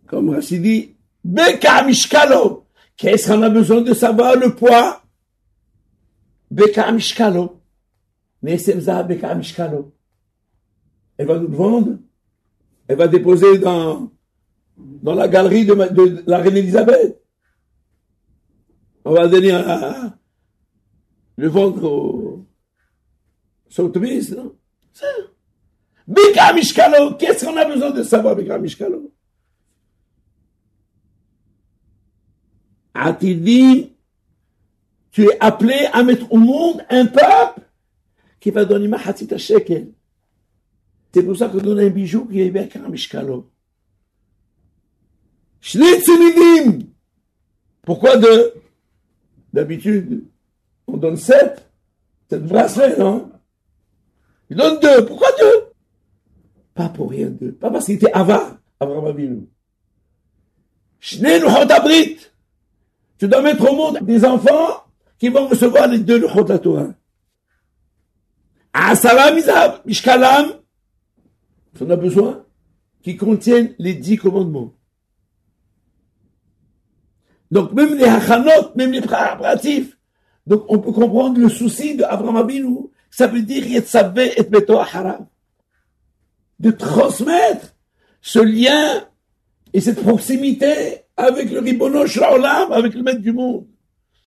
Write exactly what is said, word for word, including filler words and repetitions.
comme Rachid dit, Beka Mishkalo. Qu'est-ce qu'on a besoin de savoir le poids? Beka Mishkalo. Nesemza Beka Mishkalo. Elle va nous le vendre. Elle va déposer dans, dans la galerie de, de la reine Elisabeth. On va donner un, le vendre au, sur l'autobus, non? Ça. Beka Mishkalo. Qu'est-ce qu'on a besoin de savoir, Beka Mishkalo? Atidim, tu es appelé à mettre au monde un peuple qui va donner Mahatzit Shekel. C'est pour ça qu'on donne un bijou qui est Beka Mishkalo. Shnei Tzimidim. Pourquoi deux? D'habitude, on donne sept. Sept bracelets, non? Il donne deux. Pourquoi deux? Pas pour rien deux. Pas parce qu'il était avare, Avraham Avinu. Shnei Luchot Abrit. Tu dois mettre au monde des enfants qui vont recevoir les deux Luchot la Torah. Asara Mizab, Mishkalam. On a besoin qui contiennent les dix commandements. Donc même les hachanot, même les préparatifs. Donc on peut comprendre le souci de Avraham Avinu. Ça veut dire Yetzaveh et Beto Harav. De transmettre ce lien et cette proximité avec le Ribono Shel Haolam, avec le maître du monde.